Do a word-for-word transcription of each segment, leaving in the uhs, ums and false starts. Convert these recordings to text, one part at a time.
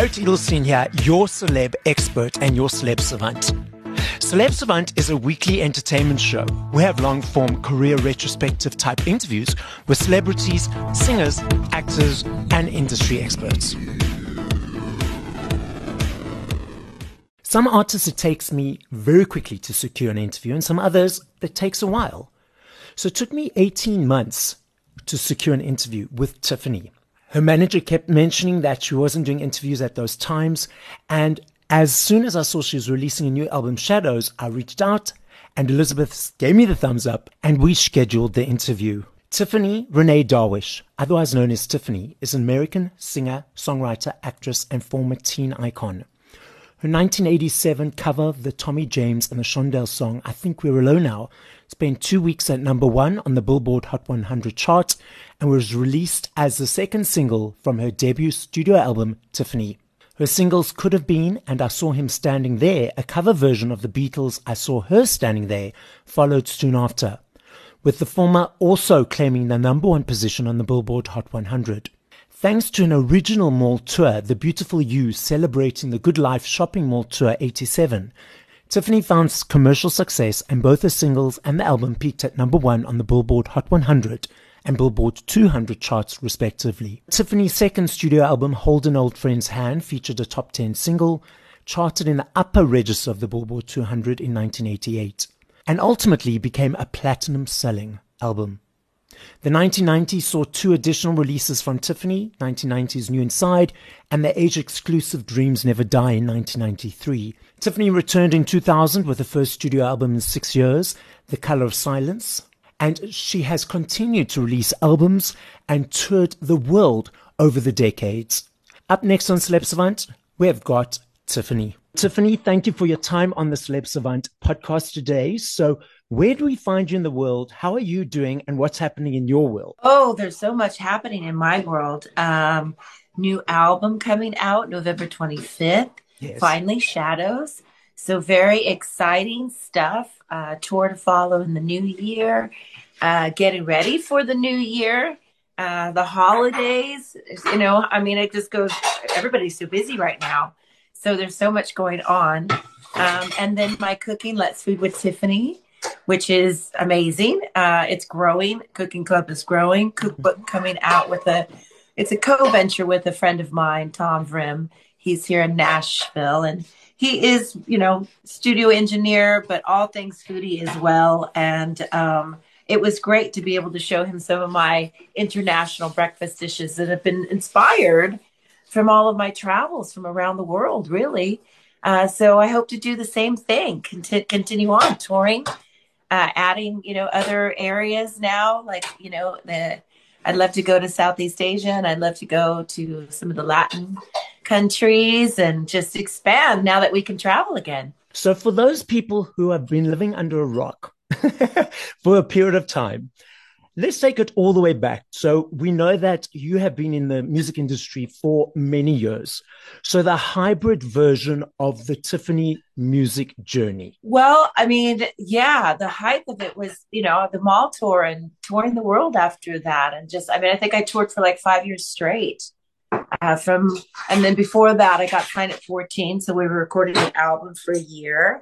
Garrett Edelstein here, your celeb expert and your celeb savant. Celeb Savant is a weekly entertainment show. We have long-form career retrospective type interviews with celebrities, singers, actors, and industry experts. Some artists, it takes me very quickly to secure an interview, and some others, it takes a while. So it took me eighteen months to secure an interview with Tiffany. Her manager kept mentioning that she wasn't doing interviews at those times, and as soon as I saw she was releasing a new album, Shadows, I reached out, and Elizabeth gave me the thumbs up, and we scheduled the interview. Tiffany Renee Darwish, otherwise known as Tiffany, is an American singer, songwriter, actress, and former teen icon. Her nineteen eighty-seven cover of the Tommy James and the Shondells song, I Think We're Alone Now, spent two weeks at number one on the Billboard Hot one hundred chart and was released as the second single from her debut studio album, Tiffany. Her singles Could Have Been and I Saw Him Standing There, a cover version of the Beatles' I Saw Her Standing There, followed soon after, with the former also claiming the number one position on the Billboard Hot one hundred. Thanks to an original mall tour, The Beautiful You celebrating the Good Life Shopping Mall Tour eighty-seven, Tiffany found commercial success, and both her singles and the album peaked at number one on the Billboard Hot one hundred and Billboard two hundred charts respectively. Tiffany's second studio album, Hold an Old Friend's Hand, featured a top ten single, charted in the upper register of the Billboard two hundred in nineteen eighty-eight, and ultimately became a platinum-selling album. The nineteen nineties saw two additional releases from Tiffany, nineteen ninety's New Inside and the age-exclusive Dreams Never Die in nineteen ninety-three. Tiffany returned in two thousand with her first studio album in six years, The Color of Silence, and she has continued to release albums and toured the world over the decades. Up next on Celeb Savant, we have got Tiffany. Tiffany, thank you for your time on the Celeb Savant podcast today. So where do we find you in the world? How are you doing and what's happening in your world? Oh, there's so much happening in my world. Um, new album coming out November twenty-fifth. Yes. Finally, Shadows. So very exciting stuff. Uh, tour to follow in the new year. Uh, getting ready for the new year. Uh, the holidays. You know, I mean, it just goes, everybody's so busy right now. So there's so much going on. Um, and then my cooking, Let's Food with Tiffany, which is amazing. Uh, it's growing. Cooking Club is growing. Cookbook coming out with a, it's a co-venture with a friend of mine, Tom Vrim. He's here in Nashville, and he is, you know, studio engineer, but all things foodie as well. And um, it was great to be able to show him some of my international breakfast dishes that have been inspired from all of my travels from around the world, really. Uh, so I hope to do the same thing, Conti- continue on touring, uh, adding, you know, other areas now, like, you know, the, I'd love to go to Southeast Asia, and I'd love to go to some of the Latin countries and just expand now that we can travel again. So for those people who have been living under a rock for a period of time, let's take it all the way back. So we know that you have been in the music industry for many years. So the hybrid version of the Tiffany music journey. Well, I mean, yeah, the height of it was, you know, the mall tour and touring the world after that. And just, I mean, I think I toured for like five years straight. Uh, from, and then before that, I got signed at fourteen. So we were recording an album for a year.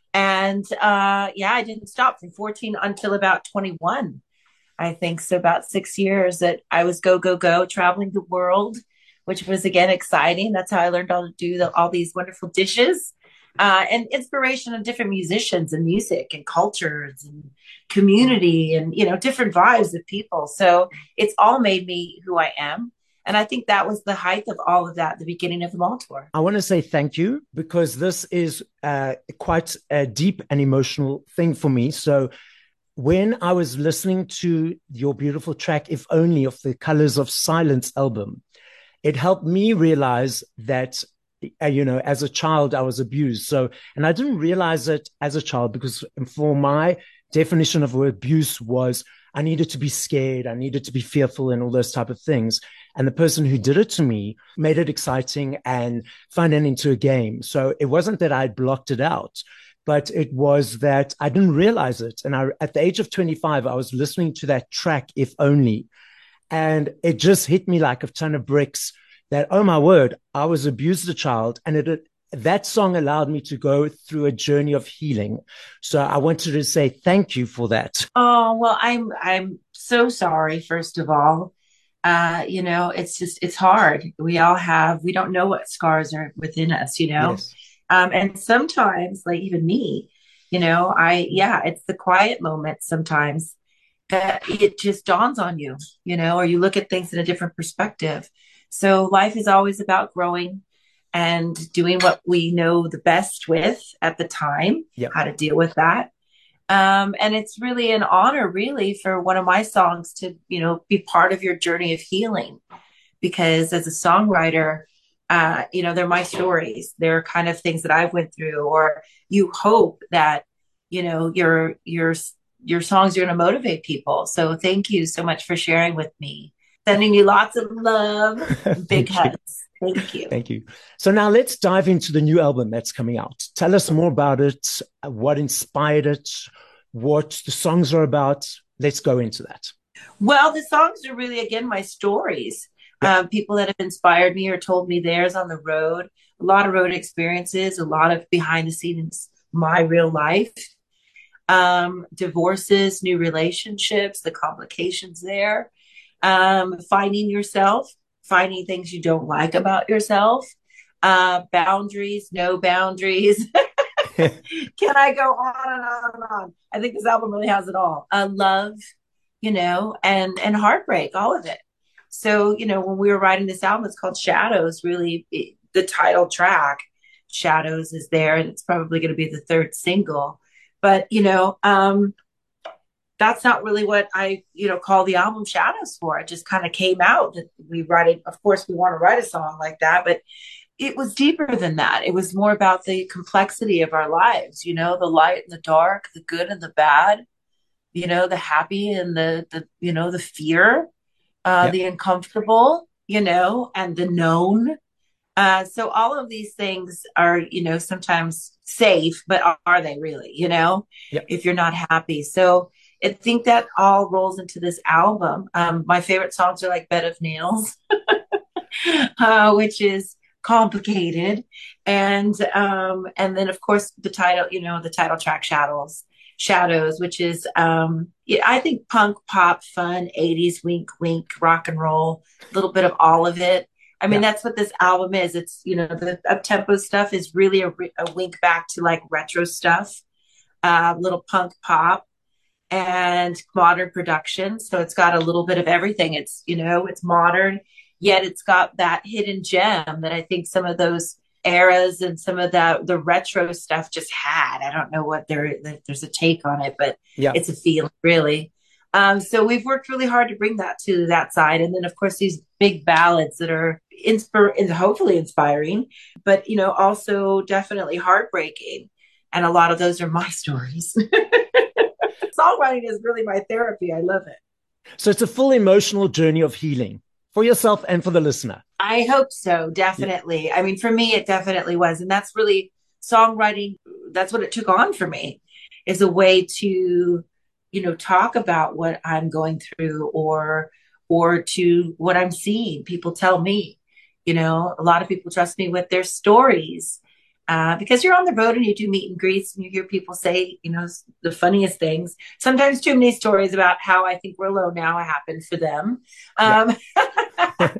And uh, yeah, I didn't stop from fourteen until about twenty-one. I think so, about six years that I was go, go, go, traveling the world, which was, again, exciting. That's how I learned how to do the, all these wonderful dishes uh, and inspiration of different musicians and music and cultures and community and, you know, different vibes of people. So it's all made me who I am. And I think that was the height of all of that at the beginning of the mall tour. I want to say thank you, because this is uh, quite a deep and emotional thing for me. So when I was listening to your beautiful track, If Only, of the Colors of Silence album, it helped me realize that, uh, you know, as a child, I was abused. So, and I didn't realize it as a child, because for my definition of abuse was I needed to be scared, I needed to be fearful and all those type of things. And the person who did it to me made it exciting and fun and into a game. So it wasn't that I'd blocked it out, but it was that I didn't realize it. And I, at the age of twenty-five, I was listening to that track, If Only, and it just hit me like a ton of bricks that, oh my word, I was abused as a child, and it, it that song allowed me to go through a journey of healing. So I wanted to say thank you for that. Oh, well, I'm I'm so sorry, first of all. Uh, you know, it's just it's hard. We all have, we don't know what scars are within us, you know. Yes. Um, and sometimes, like even me, you know, I yeah, it's the quiet moments sometimes that it just dawns on you, you know, or you look at things in a different perspective. So life is always about growing and doing what we know the best with at the time, Yeah. how to deal with that. Um, and it's really an honor, really, for one of my songs to, you know, be part of your journey of healing. Because as a songwriter, uh, you know, they're my stories. They're kind of things that I've went through, or you hope that, you know, your your your songs are going to motivate people. So thank you so much for sharing with me. Sending you lots of love, big Thank you. hugs. Thank you. Thank you. So now let's dive into the new album that's coming out. Tell us more about it, what inspired it, what the songs are about. Let's go into that. Well, the songs are really, again, my stories. Yeah. Um, people that have inspired me or told me theirs on the road, a lot of road experiences, a lot of behind the scenes, my real life, um, divorces, new relationships, the complications there, um, finding yourself, finding things you don't like about yourself, uh, boundaries, no boundaries. Can I go on and on and on? I think this album really has it all. Uh, love, you know, and and heartbreak, all of it. So, you know, when we were writing this album, it's called Shadows. Really, it, the title track, Shadows, is there, and it's probably going to be the third single. But you know, um, that's not really what I, you know, call the album Shadows for. It just kind of came out that we write it. Of course, we want to write a song like that, but it was deeper than that. It was more about the complexity of our lives, you know, the light and the dark, the good and the bad, you know, the happy and the, the you know, the fear, uh, Yeah. the uncomfortable, you know, and the known. Uh, so all of these things are, you know, sometimes safe, but are, are they really, you know, Yeah. if you're not happy? So I think that all rolls into this album. Um, my favorite songs are like Bed of Nails, uh, which is complicated. And um, and then of course the title, you know, the title track Shadows, Shadows, which is um, yeah, I think punk, pop, fun, eighties, wink, wink, rock and roll, a little bit of all of it. I mean, Yeah. that's what this album is. It's, you know, the up tempo stuff is really a, a wink back to like retro stuff, a uh, little punk pop and modern production. So it's got a little bit of everything. It's, you know, it's modern, yet it's got that hidden gem that I think some of those eras and some of the the retro stuff just had. I don't know what there there's a take on it, but Yeah. it's a feeling really. Um, so we've worked really hard to bring that to that side, and then of course these big ballads that are inspire and hopefully inspiring, but you know also definitely heartbreaking, and a lot of those are my stories. Songwriting is really my therapy. I love it. So it's a full emotional journey of healing for yourself and for the listener. I hope so. Definitely. Yeah. I mean, for me, it definitely was. And that's really songwriting. That's what it took on for me, is a way to, you know, talk about what I'm going through, or, or to what I'm seeing. People tell me, you know, a lot of people trust me with their stories. Uh, because you're on the road and you do meet and greets and you hear people say, you know, the funniest things, sometimes too many stories about how I think we're low now happened for them. Um, yeah.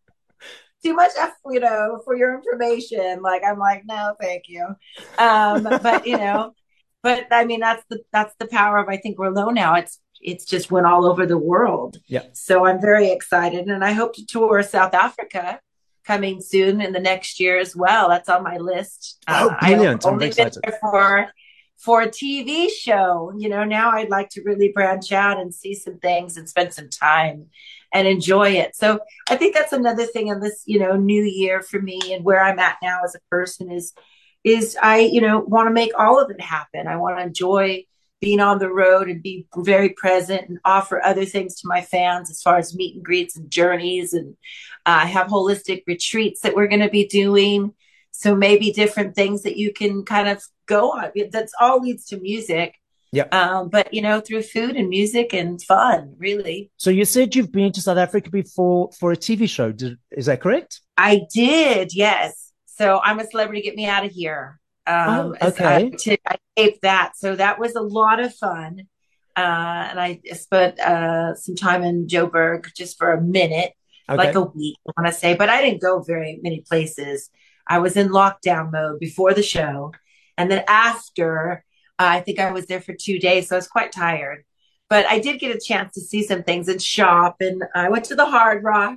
Too much, you know, for your information. Like, I'm like, no, thank you. Um, but, you know, but I mean, that's the, that's the power of, I think we're low now. It's, it's just went all over the world. Yeah. So I'm very excited, and I hope to tour South Africa coming soon in the next year as well. That's on my list. Oh, uh, brilliant. I'm only very excited. For, for a T V show, you know, now I'd like to really branch out and see some things and spend some time and enjoy it. So I think that's another thing in this, you know, new year for me, and where I'm at now as a person is, is I, you know, want to make all of it happen. I want to enjoy being on the road and be very present and offer other things to my fans as far as meet and greets and journeys. And I uh, have holistic retreats that we're going to be doing. So maybe different things that you can kind of go on. That's all leads to music. Yeah. Um, but, you know, through food and music and fun, really. So you said you've been to South Africa before for a T V show. Did, is that correct? I did, yes. So I'm a Celebrity, Get Me Out of Here. Oh, Um, as I, okay. t- I taped that. So that was a lot of fun. Uh, and I spent uh, some time in Joburg just for a minute, like Okay. a week, I want to say, but I didn't go very many places. I was in lockdown mode before the show. And then after, uh, I think I was there for two days. So I was quite tired. But I did get a chance to see some things and shop. And I went to the Hard Rock,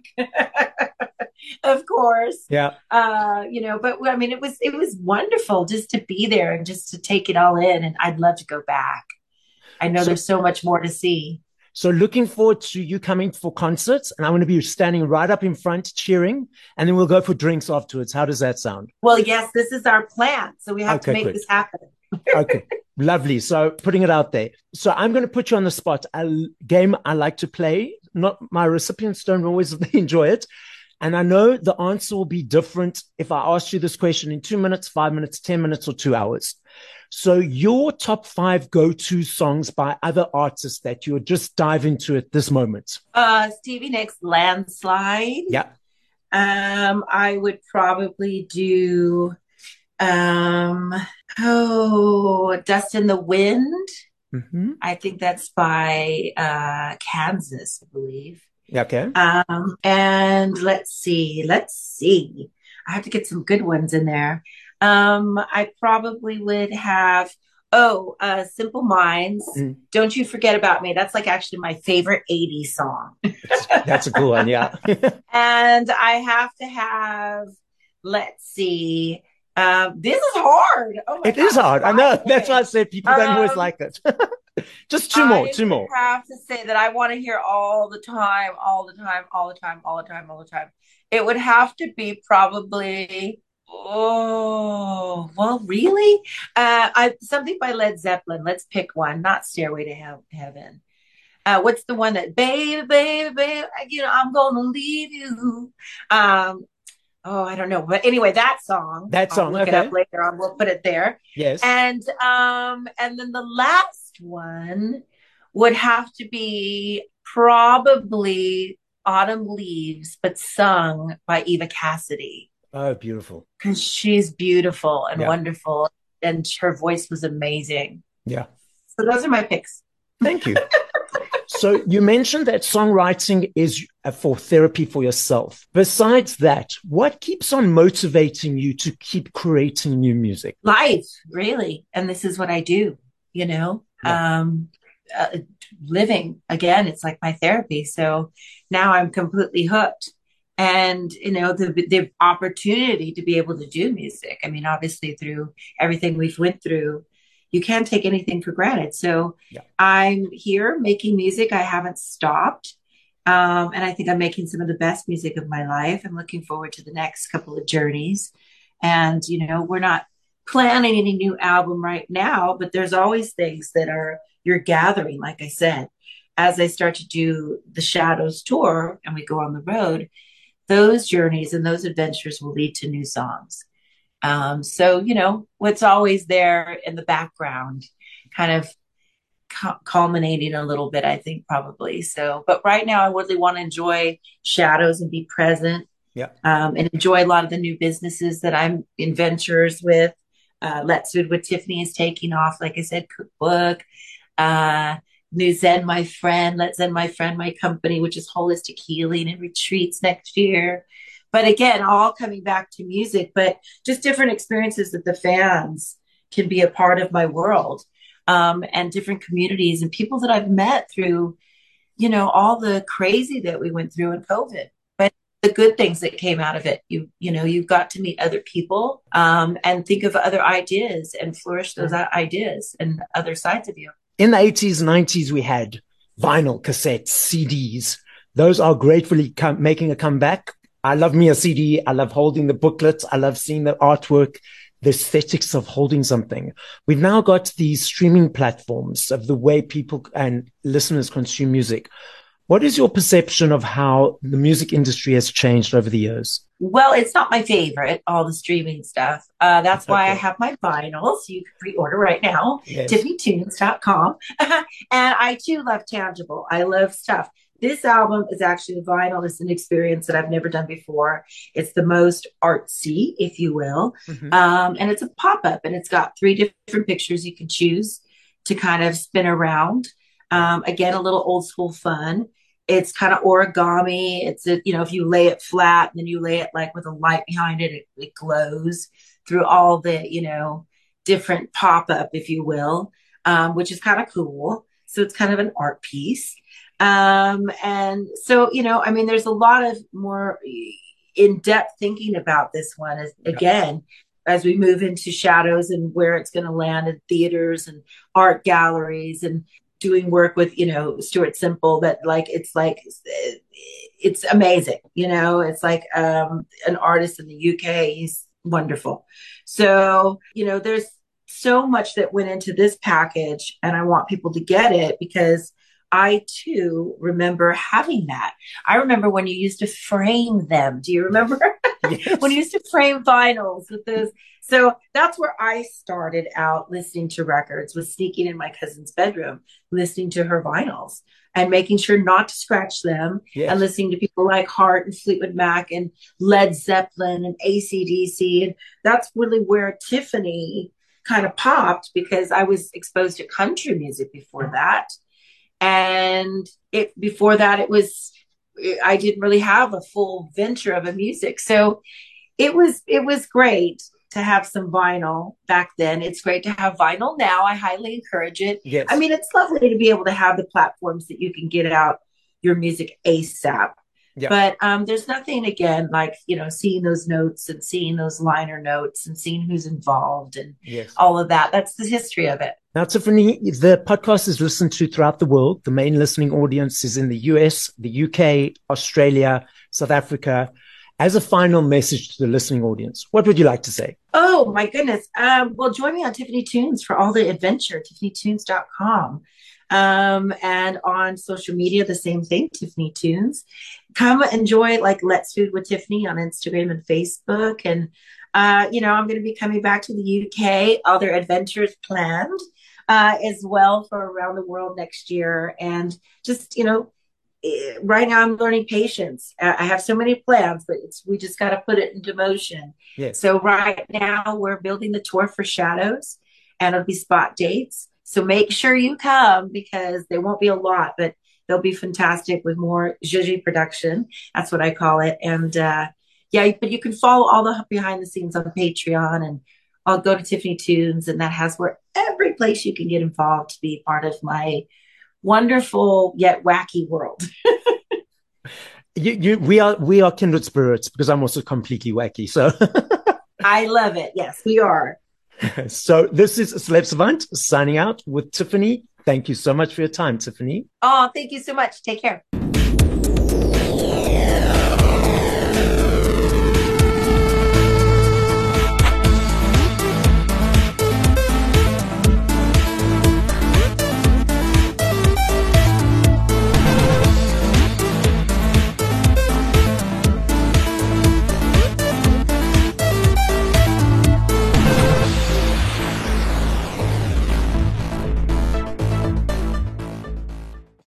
of course. Yeah. Uh, you know, but I mean, it was it was wonderful just to be there and just to take it all in. And I'd love to go back. I know So there's so much more to see. So looking forward to you coming for concerts, and I'm going to be standing right up in front cheering, and then we'll go for drinks afterwards. How does that sound? Well, yes, this is our plan. So we have to Okay, make quick. this happen. Okay, lovely. So putting it out there. So I'm going to put you on the spot. A game I like to play. Not my recipients don't always enjoy it. And I know the answer will be different if I ask you this question in two minutes, five minutes, ten minutes, or two hours. So your top five go-to songs by other artists that you'll just dive into at this moment. Uh, Stevie Nicks, Landslide. Yeah. Um, I would probably do, um, oh, Dust in the Wind. Mm-hmm. I think that's by uh, Kansas, I believe. Okay. Um, and let's see, let's see. I have to get some good ones in there. Um, I probably would have, oh, uh, Simple Minds. Mm. Don't You Forget About Me. That's like actually my favorite eighties song. That's a cool one, yeah. And I have to have, let's see. Um, this is hard. Oh my It is gosh. hard. I know. That's why I said people don't always Um, like it. Just two more, I two would more. have to say that I want to hear all the time, all the time, all the time, all the time, all the time. It would have to be probably, oh, well, really? Uh, I something by Led Zeppelin. Let's pick one, not Stairway to He- Heaven. Uh, what's the one that, baby, baby, baby, you know, I'm gonna leave you. Um, oh, I don't know. But anyway, that song, That I'll song, look it up okay. later on. We'll put it there. Yes. And um, and then the last one would have to be probably Autumn Leaves, but sung by Eva Cassidy. Oh, beautiful. Because she's beautiful and Yeah. wonderful, and her voice was amazing. Yeah. So those are my picks. Thank you. So you mentioned that songwriting is for therapy for yourself. Besides that, what keeps on motivating you to keep creating new music? Life, really. And this is what I do, you know, Yeah. um, uh, living again, it's like my therapy. So now I'm completely hooked. And, you know, the, the opportunity to be able to do music. I mean, obviously through everything we've went through, you can't take anything for granted. So Yeah. I'm here making music. I haven't stopped. Um, and I think I'm making some of the best music of my life. I'm looking forward to the next couple of journeys. And, you know, we're not planning any new album right now, but there's always things that are, you're gathering, like I said, as I start to do the Shadows tour and we go on the road, those journeys and those adventures will lead to new songs. Um, so, you know, what's always there in the background, kind of cu- culminating a little bit, I think, probably. So, but right now, I really want to enjoy Shadows and be present, Yeah. um, and enjoy a lot of the new businesses that I'm in ventures with. Uh, Let's Food with Tiffany is taking off, like I said, cookbook. Uh, New Zen, my friend, Let's Zen, my friend, my company, which is holistic healing and retreats next year. But again, all coming back to music, but just different experiences that the fans can be a part of my world, um, and different communities and people that I've met through, you know, all the crazy that we went through in COVID, but the good things that came out of it. You, you know, you got to meet other people, um, and think of other ideas and flourish those ideas and other sides of you. In the eighties, nineties, we had vinyl, cassettes, C Ds. Those are gratefully com- making a comeback. I love me a C D. I love holding the booklets. I love seeing the artwork, the aesthetics of holding something. We've now got these streaming platforms of the way people and listeners consume music. What is your perception of how the music industry has changed over the years? Well, it's not my favorite, all the streaming stuff. Uh, that's why okay. I have my vinyls. You can pre-order right now, yes. tiffany tunes dot com. And I too love tangible. I love stuff. This album is actually a vinyl. It's an experience that I've never done before. It's the most artsy, if you will. Mm-hmm. Um, and it's a pop-up, and it's got three different pictures you can choose to kind of spin around. Um, again, a little old school fun. It's kind of origami. It's, a, you know, if you lay it flat and then you lay it like with a light behind it, it, it glows through all the, you know, different pop-up, if you will, um, which is kind of cool. So it's kind of an art piece. Um, and so, you know, I mean, there's a lot of more in-depth thinking about this one as, again, as we move into Shadows and where it's going to land in theaters and art galleries and doing work with, you know, Stuart Simple, that like, it's like, it's amazing. You know, it's like um, an artist in the U K. He's wonderful. So, you know, there's so much that went into this package, and I want people to get it because I too remember having that. I remember when you used to frame them. Do you remember? Yes. When you used to frame vinyls with those. So that's where I started out listening to records, was sneaking in my cousin's bedroom, listening to her vinyls and making sure not to scratch them, yes. and listening to people like Heart and Fleetwood Mac and Led Zeppelin and A C D C. And that's really where Tiffany kind of popped, because I was exposed to country music before that. And it before that, it was, I didn't really have a full venture of a music. So it was, it was great to have some vinyl back then. It's great to have vinyl now. I highly encourage it. Yes. I mean, it's lovely to be able to have the platforms that you can get out your music ASAP. Yep. But um, there's nothing, again, like, you know, seeing those notes and seeing those liner notes and seeing who's involved and yes. all of that. That's the history of it. Now, Tiffany, the podcast is listened to throughout the world. The main listening audience is in the U S, the U K, Australia, South Africa. As a final message to the listening audience, what would you like to say? Oh, my goodness. Um, well, join me on Tiffany Tunes for all the adventure, tiffany tunes dot com. Um, and on social media, the same thing, Tiffany Tunes. Come enjoy like Let's Food with Tiffany on Instagram and Facebook. And, uh, you know, I'm going to be coming back to the U K, other adventures planned uh, as well for around the world next year. And just, you know, right now I'm learning patience. I have so many plans, but it's, we just got to put it into motion. Yes. So right now we're building the tour for Shadows, and it'll be spot dates. So make sure you come, because there won't be a lot, but they'll be fantastic with more zhuzhy production. That's what I call it. And uh, yeah, but you can follow all the behind the scenes on Patreon, and I'll go to Tiffany Tunes, and that has where every place you can get involved to be part of my wonderful yet wacky world. you, you, we are we are kindred spirits, because I'm also completely wacky. So I love it. Yes, we are. So this is Celeb Savant signing out with Tiffany. Thank you so much for your time, Tiffany. Oh, thank you so much. Take care.